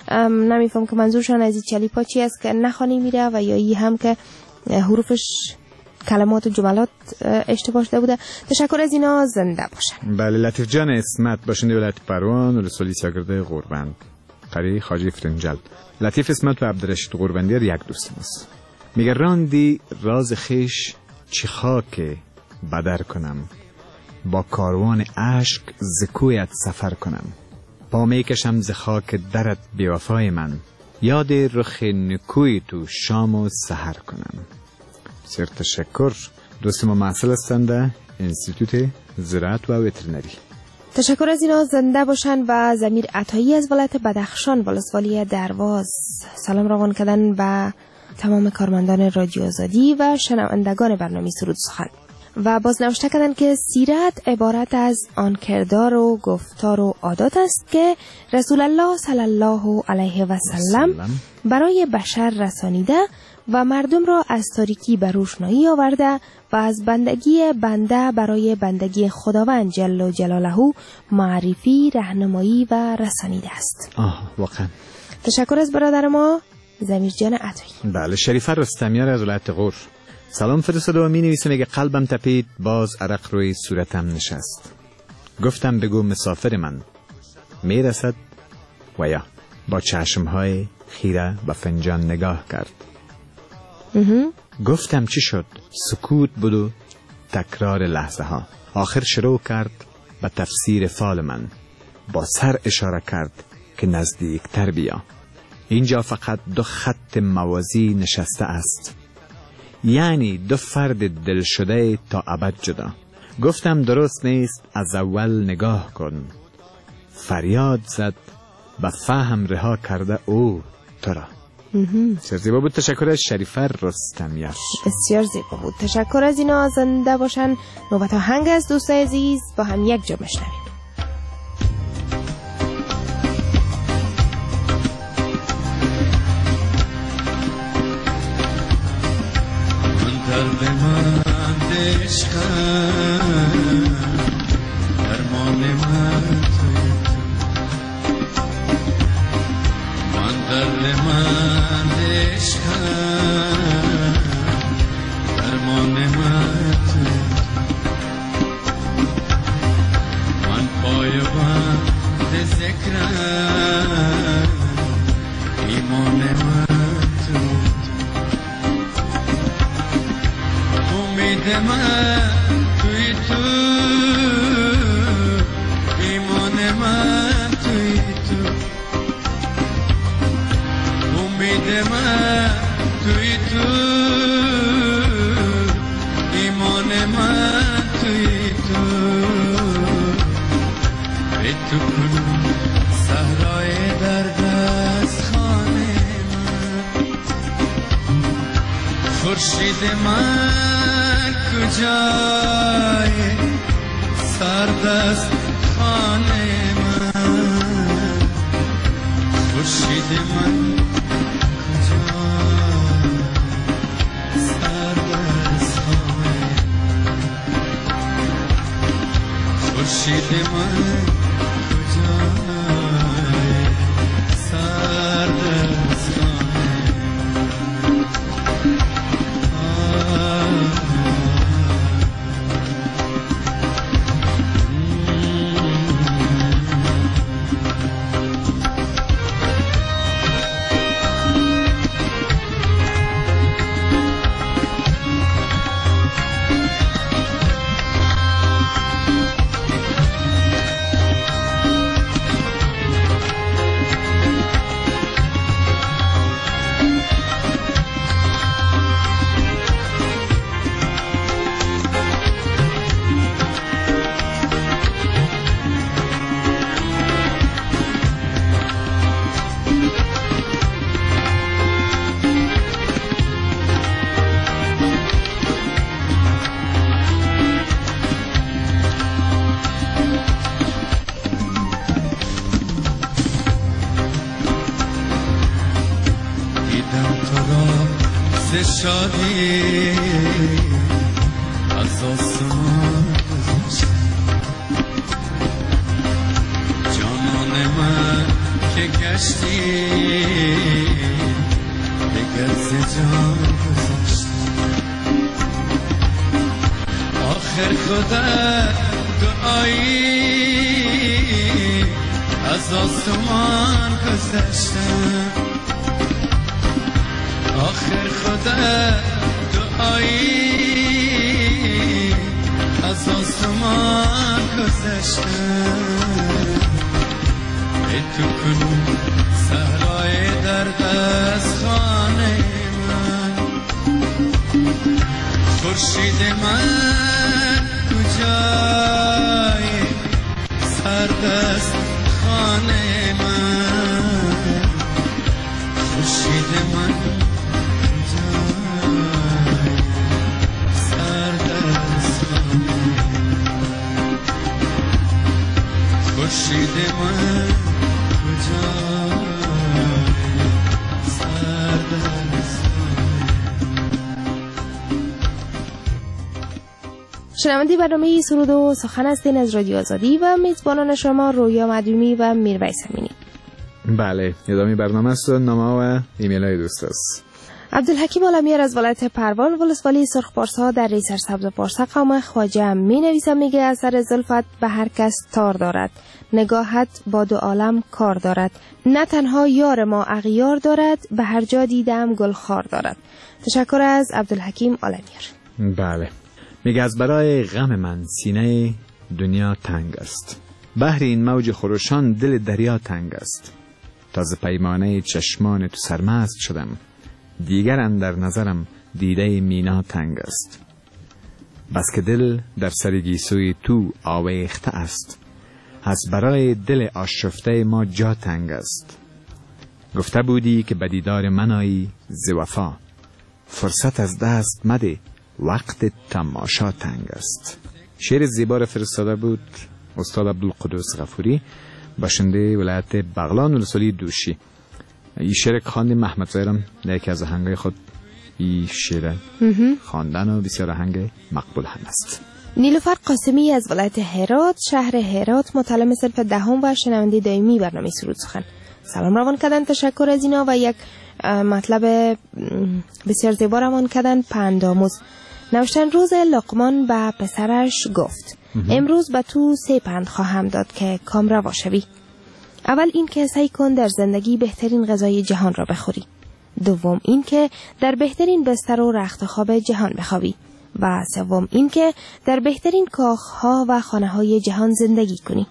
نمیفهم که منظورشان از این چلیپا چی است که نخوانی میره و یا ای هم که حروفش کلمات و جملات اشتباه شده بوده. تشکر از اینا، زنده باشن. بله لطیف جان اسمت باشنده ولایت پروان و رسولی ساگرده غوربند قری خاجی فرنجل. لطیف اسمت و عبدالرشید غوربندی یک دوست ماست. میگه راندی راز خیش چی خاک بدر کنم، با کاروان عشق زکویت سفر کنم، پا میکشم ز خاک درت بیوفای من، یاد رخ نکوی تو شام و سحر کنم. بسیار تشکر. دوست ما محصل هستند در انستیتوت زراعت و وترنری. تشکر از اینا، زنده باشن. و ضمیر عطایی از ولایت بدخشان ولسوالی درواز سلام روان کردن و تمام کارمندان رادیو آزادی و شنوندگان برنامه سرود سخن و باز نوشته کردن که سیرت عبارت از آن کردار و گفتار و عادات است که رسول الله صلی الله علیه و سلم برای بشر رسانیده و مردم را از تاریکی به روشنایی آورده و از بندگی بنده برای بندگی خداوند جل جلاله معرفی، راهنمایی و رسانیده است. واقعا تشکر از برادر ما ضمیر جان عطایی. بله شریفه رستمیار از ولایت غور سلام فرستاده و می نویسه میگه قلبم تپید باز عرق روی صورتم نشست، گفتم بگو مسافر من میرسد و یا با چشمهای خیره و فنجان نگاه کرد. گفتم چی شد؟ سکوت بود و تکرار لحظه ها. آخر شروع کرد به تفسیر فال من، با سر اشاره کرد که نزدیک تر بیا. اینجا فقط دو خط موازی نشسته است، یعنی دو فرد دل شده تا ابد جدا. گفتم درست نیست، از اول نگاه کن. فریاد زد و فهم رها کرده او تو را. بسیار زیبا بود. تشکر از شریفه رستمیار. بسیار زیبا بود. تشکر از اینا، زنده باشن. نوبت آهنگ از دوستای عزیز با هم یک جا بشنویم. درد من عشقم درمان من توی من درد من عشقم درمان من توی من پایبند ذکرم ایمان من توی امید من توی تو ایمان من توی تو امید من توی تو ایمان من توی تو ای تو کنم صحرای در دست خانه من خورشید من کجای سردست خانه من خورشید من کجای سردست خانه خورشید من کجای سردست خانه شادی از آسمان گذشت جانان من که گشتی دگر ز جان گذشت آخر خودت دعایی از آسمان گذشتم آخر خودت دعایی از آسمان گذشتم ای تو کنون صحرای در دست خانه من خورشید من کجای سردست خانه من خورشید من خورشید من شنونده برنامه سرود و سخن هستین از رادیو آزادی و میزبانان شما رویا مدیومی و میرویس امینی. بله، ادامه برنامه است. نامه و ایمیل های دوست است. عبدالحکیم عالمیار از ولایت پروان ولسوالی سرخپارسا در ری سرسبز پارسا قوم خواجه می نویسم میگه اثر زلفت به هر کس تار دارد، نگاهت با دو عالم کار دارد، نه تنها یار ما اغیار دارد، به هر جا دیدم گل خار دارد. تشکر از عبدالحکیم عالمیار. بله، میگه از برای غم من سینه دنیا تنگ است، بحر این موج خروشان دل دریا تنگ است، تازه پیمانه چشمان تو سرمست شدم، دیگر اندر نظرم دیده مینا تنگ است، بس که دل در سر گیسوی تو آویخته است، از برای دل آشفته ما جا تنگ است، گفته بودی که به دیدار من آیی ز وفا، فرصت از دست مده وقت تماشا تنگ است. شعر زیبا را فرستاده بود استاد عبدالقدوس غفوری، باشنده ولایت بغلان ولسوالی دوشی. این شعر خواندیم، محمد زایرم در یکی از آهنگای خود این شعر خواندن و بسیار آهنگ مقبول هم است. نیلوفر قاسمی از ولایت هرات، شهر هرات، متعلم صنف دهم و شنونده دائمی برنامه سرود سخن. سلام روان کردن، تشکر از اینا و یک مطلب بسیار زیبا روان کردن. پندآموز نوشتن روز لقمان به پسرش گفت امروز به تو 3 پند خواهم داد که کام روا شوی. اول این که سعی کن در زندگی بهترین غذای جهان را بخوری. دوم این که در بهترین بستر و رخت خواب جهان بخوابی. و سوم این که در بهترین کاخها و خانه‌های جهان زندگی کنی.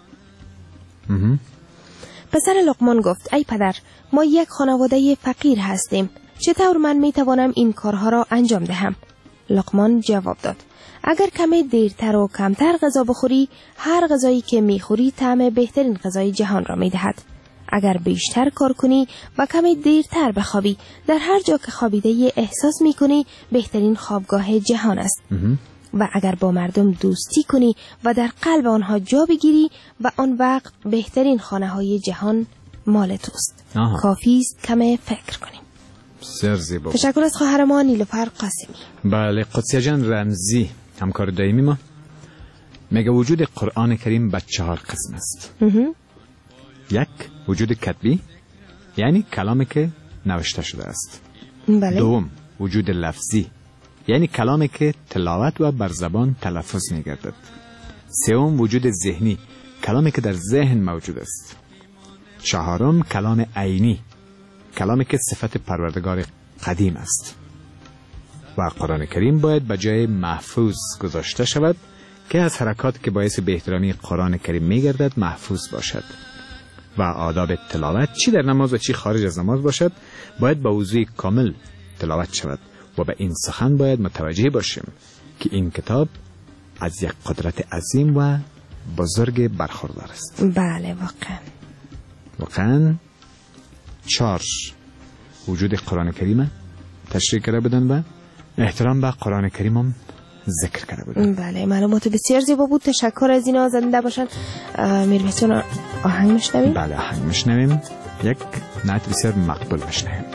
پسر لقمان گفت ای پدر، ما یک خانواده فقیر هستیم. چطور من میتوانم این کارها را انجام دهم؟ لقمان جواب داد اگر کمی دیرتر و کمتر غذا بخوری، هر غذایی که میخوری طعم بهترین غذای جهان را میدهد. اگر بیشتر کار کنی و کمی دیرتر بخوابی، در هر جا که خوابیده احساس میکنی بهترین خوابگاه جهان است. و اگر با مردم دوستی کنی و در قلب آنها جا بگیری و آن وقت بهترین خانه های جهان مال توست. کافی است کم فکر کنیم. بسیار زیبا. تشکر از خواهر ما نیلوفر قاسمی. بله، قدسیه جان رمزی همکار دائمی ما میگه وجود قرآن کریم به 4 قسم است. 1 وجود کتبی، یعنی کلامی که نوشته شده است. بله. 2 وجود لفظی، یعنی کلامی که تلاوت و بر زبان تلفظ میگردد. 3 وجود ذهنی، کلامی که در ذهن موجود است. 4 کلام عینی، کلامی که صفت پروردگار قدیم است. و قرآن کریم باید به جای محفوظ گذاشته شود که از حرکات که باعث به احترامی قرآن کریم میگردد محفوظ باشد. و آداب تلاوت چی در نماز و چی خارج از نماز باشد باید با وضوح کامل تلاوت شود. و به این سخن باید متوجه باشیم که این کتاب از یک قدرت عظیم و بزرگ برخوردار است. بله، واقعا 4 وجود قرآن کریم تشریح کرده بودن و احترام به قرآن کریم هم ذکر کرده بودن. بله، معلومات بسیار زیبا بود. تشکر از اینا. زنده باشن. میربستون آهنگ میشنویم؟ بله، آهنگ میشنویم. یک نعت بسیار مقبول میشنویم.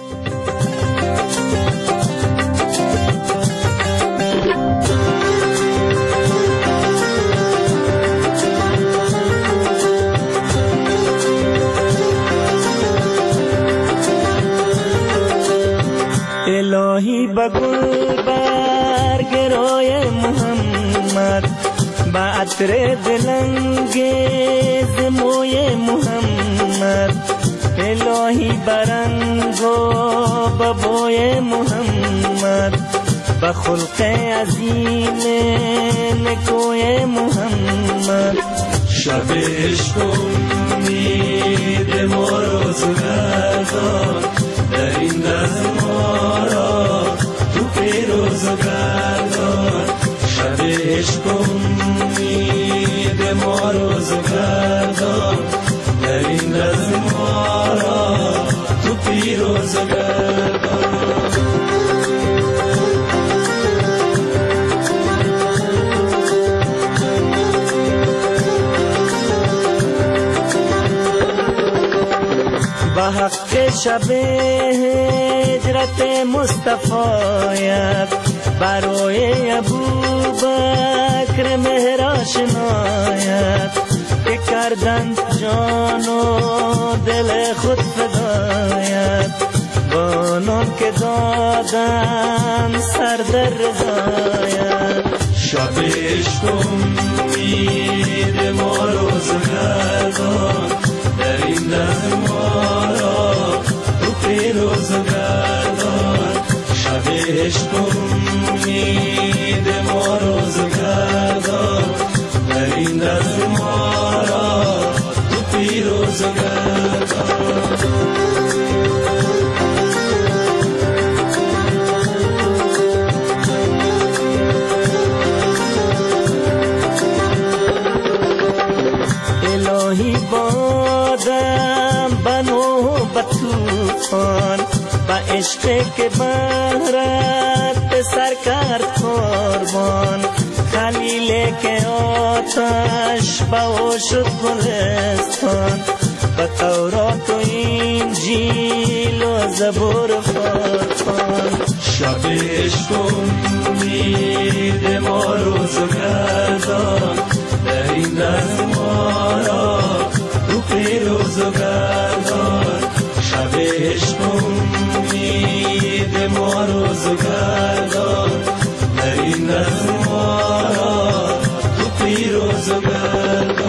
الهی بگل برگرای محمد، با عطر دلنگیز موی محمد. الهی برنگ و ببوی محمد، با خلق عظیم نکوی محمد. شب عشق امید ما روزگردان، در این دست ما را تو پیروزگردان. شب عشق امید ما روزگردان، در این دست ما را تو پیروزگردان. به حق شب هجرت مصطفیت، برای ابوبکر مهر آشنایت، که کردند جان و دل خود فدایت، بانان که دادن سر در رضایت. شب عشق امید ما روزگردان، در این دست ما را تو پیروزگردان. شب عشق امید ما روزگردان، در این دست ما را تو پیروزگردان. الهی بادم بنو بطوفان، با عشق که بهرت به سر کرد قربان. خلیل که آتش با او شد گلستان، با تورات و انجیل و زبور و فرقان. شب عشق امید ما روزگردان در این دست ما را رو پیروزگردان شب عشق امید ما روزگردان در این دست ما را رو پیروزگردان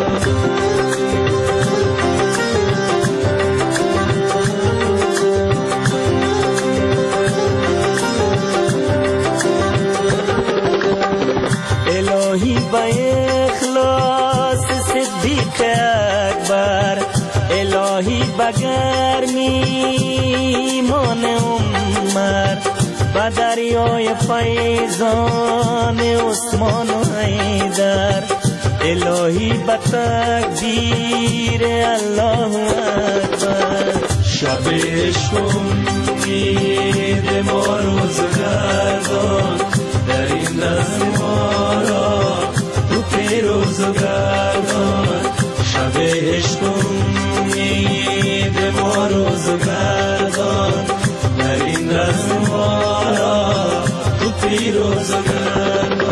الهی با اخلاص صدیق اکبر الهی با گرمی ایمان عمر و دریای فیضان عثمان و حیدر الهی با تکبیر الله اکبر شب عشق امید ما روزگردان در این دست ما را رو پیروزگردان شب عشق امید ما روزگردان در این دست ما را رو پیروزگردان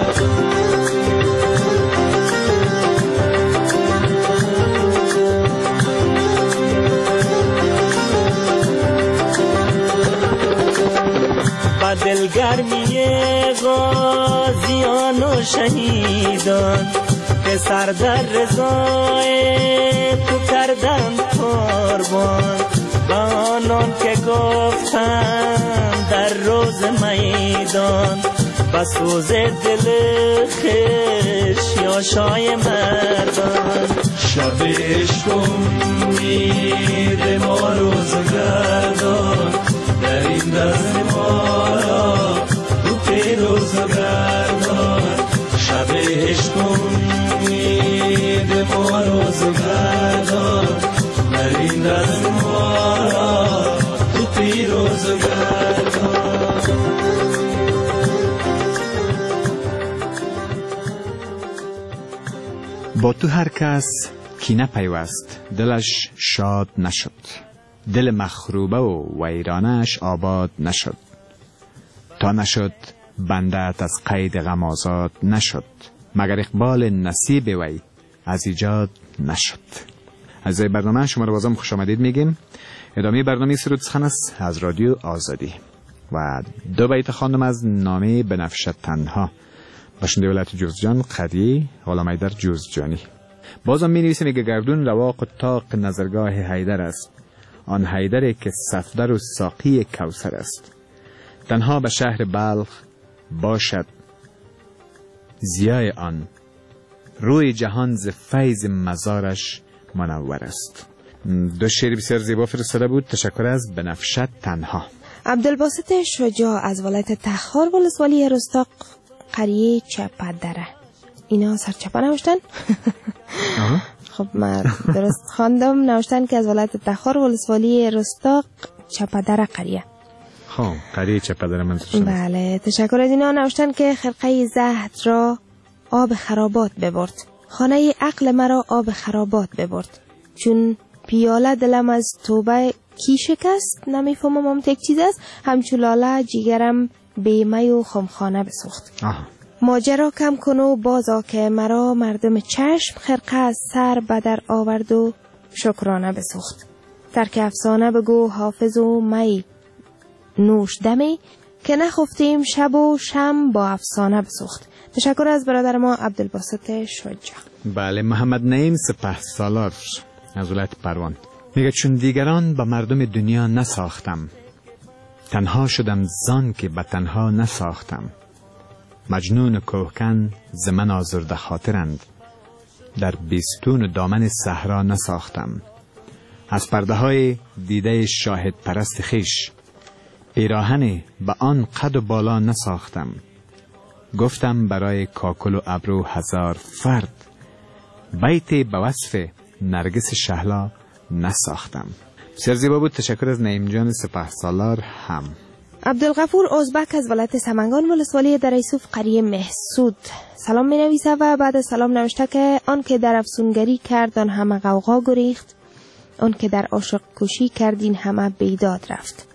دلگرمی غازیان و شهیدان که سر در رضای تو کردن قربان و آنان که گفتن در روز میدان و سوز دل خشیاشای مردان شب عشق امید ما روزگردان در این دست ما را رو پیروزگردان شب عشق امید ما روزگردان در این دست ما را رو پیروزگردان با تو هر کس کینه پیوست دلش شاد نشد دل مخروبه و ویرانش آباد نشد تا نشد بندت از قید غم آزاد نشد مگر اقبال نصیب وی از ایجاد نشد. از برنامه شما رو بازم خوش آمدید میگیم. ادامه برنامه سرود سخن است از رادیو آزادی و دو بیت خواندم از نامه بنفشه تنها باشنده ولایت جوزجان قریه غلام حیدر جوزجانی. بازم می نویسیم میگه گردون رواق و طاق نظرگاه حیدر است آن حیدری که صفدر و ساقی کوثر است تنها به شهر بلخ باشد ضیای آن روی جهان ز فیض مزارش منور است. دو شعر بسیار زیبا فرستاده بود. تشکر از بنفشه تنها. عبدالباسط شجاع از ولایت تخار ولسوالی رستاق قریه چپدره. اینا سرچپه نوشتن؟ خب من درست خواندم. نوشتن که از ولایت تخار ولسوالی رستاق چپدره قریه. خب قریه چپدره منظورشون. بله تشکر از اینا. نوشتن که خرقه زهد را آب خرابات ببرد خانه عقل مرا آب خرابات ببرد چون پیاله دلم از توبه کی شکست نمیفهمم هم یک چیز است همچون لاله جیگرم بیمه و خمخانه بسوخت. ماجرا کم کنو بازا که مرا مردم چشم خرقه از سر بدر آورد و شکرانه بسوخت. ترک افسانه بگو حافظ و می نوش دمی که نخفتیم شب و شم با افسانه بسوخت. تشکر از برادر ما عبدالباسط شجاع. بله محمد نعیم سپهسالار از ولایت پروان میگه چون دیگران با مردم دنیا نساختم تنها شدم زان که به تنها نساختم مجنون کوهکن ز من آزرده خاطرند در بیستون دامن صحرا نساختم از پرده های دیده شاهد پرست خیش پیراهن به آن قد و بالا نساختم گفتم برای کاکل و ابرو هزار فرد بیت به وصف نرگس شهلا نساختم. بسیار زیبا بود. تشکر از نعیم جان سپهسالار. هم عبدالغفور ازبک از ولایت سمنگان ولسوالی در یوسف قریه محسود سلام می نویسه و بعد از سلام نوشته که آن که در افسونگری کرد آن همه غوغا گریخت آن که در عاشق کشی کردین همه بیداد رفت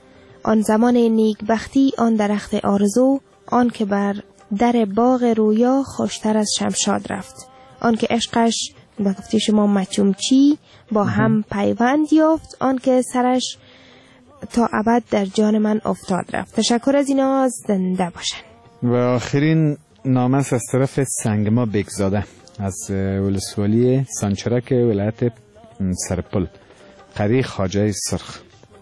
آن زمان نیکبختی آن درخت آرزو، آن که بر در باغ رویا خوشتر از شمشاد رفت، آن که عشقش به گفته شما مچومچی با هم پیوند یافت، آن که سرش تا ابد در جان من افتاد رفت. تشکر از اینا، زنده باشن. و آخرین نامه از طرف سنگما بگزاده از ولسوالی سانچرک ولایت سرپل، قری خواجه سرخ.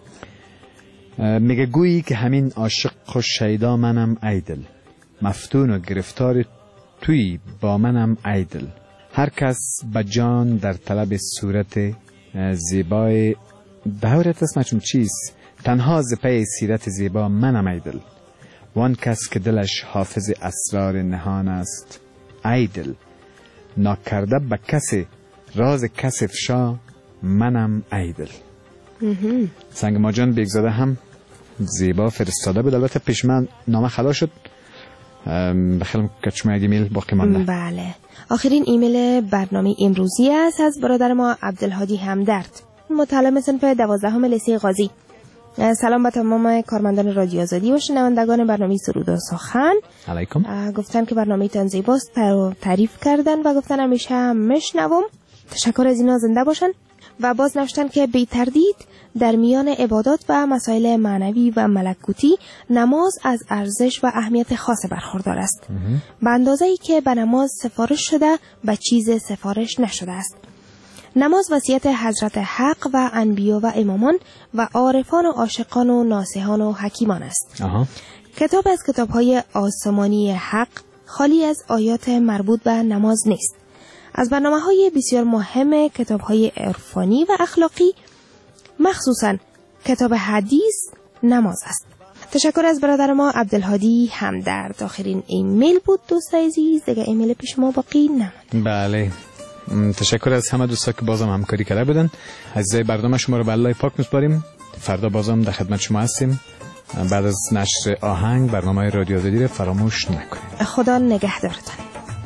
میگه گویی که همین عاشق خوش شیدا منم ای دل، مفتون و گرفتار توی با منم ای دل، هر کس به جان در طلب صورت زیبای دورت اسمشون چیست، تنها ز پی سیرت زیبا منم ای دل، وان کس که دلش حافظ اسرار نهان است ای دل، ناکرده به کسی راز کس افشا منم ای دل. سنگ ماجان بیگزاده هم زیبا فرستاده بود. البته پیش من نامه خلا شد، بخیلم کچمه ایمیل باقی مانده. بله، آخرین ایمیل برنامه امروزی است از برادر ما عبدالهادی همدرد، متعلم صنف 12 لیسه قاضی. سلام به تمام کارمندان رادیو آزادی و شنوندگان برنامه سرود و سخن. علیکم. گفتن که برنامه تان زیباست، تعریف کردن و گفتن همیشه میشنوم. تشکر از اینا، زنده باشن. و باز نوشتن که بی تردید در میان عبادات و مسائل معنوی و ملکوتی نماز از ارزش و اهمیت خاص برخوردار است، به اندازه‌ای که به نماز سفارش شده به چیز سفارش نشده است. نماز وصیت حضرت حق و انبیا و امامان و عارفان و عاشقان و ناصحان و حکیمان است. کتاب از کتاب‌های آسمانی حق خالی از آیات مربوط به نماز نیست. از برنامه‌های بسیار مهم کتاب‌های عرفانی و اخلاقی، مخصوصاً کتاب حدیث، نماز است. تشکر از برادر ما عبدالهادی همدرد. آخرین ایمیل بود دوست عزیز، دیگه ایمیل پیش ما باقی نماند. بله، تشکر از همه دوستا که بازم همکاری کرده بودن. از برنامه شما رو به الله پاک میسپاریم. فردا بازم در خدمت شما هستیم. بعد از نشر آهنگ برنامه رادیو آزادی رو فراموش نکنید. خدا نگهدارتان.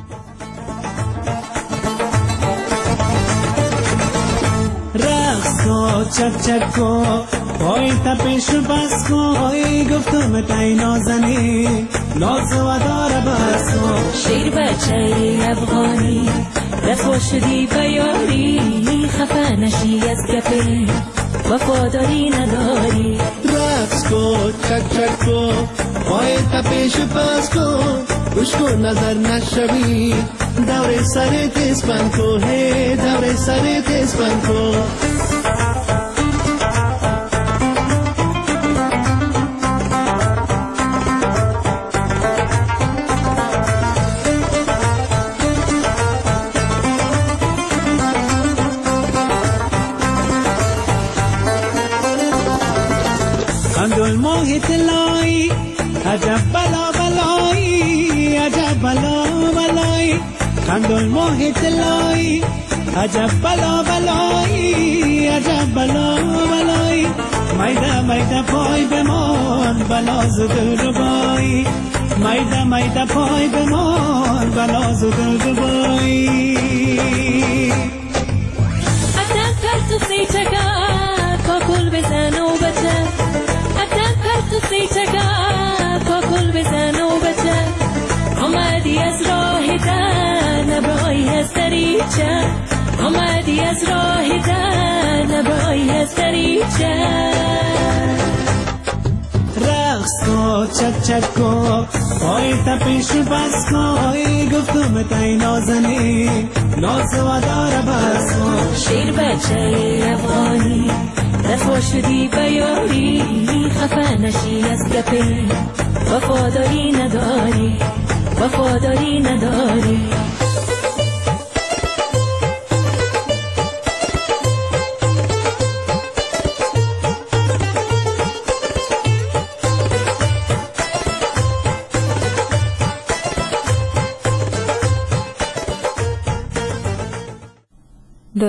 رقص کو چک چک کو پای تپش بس کو، گفتم تای نازنی ناز و داره بس کو، شیر بچه افغانی رفا شدی بیاری، خفه نشی از گپی وفاداری نداری. رقص کو چک چک کو پای تپش بس کو، گوش کن نظر نشوی دور سر تیز بند کو، هی دور سر تیز بند کو. خندل ماه تلایی عجب بلا بلایی، عجب بلا بلایی، خندل ماه تلایی عجب بلا بلایی، عجب بلا بلایی، میده میده پای بمان بلاز دل ربایی، میده میده پای بمان بلاز دل ربایی. اتن پرتو سی چگا کاکل بزن و بچه، اتن پرتو سی چگا کاکل بزن و بچه، آمدی از راه در نبایی از دریچه، آمدی از راه در نبایی از دریچه. رقص کو چک چک کو پای تپش بس کو، گفتم تای نازنی ناز و داره بس کو، شیر بچه افغانی رفا شدی بیاری، خفه نشی از گپی وفاداری نداری، وفاداری نداری.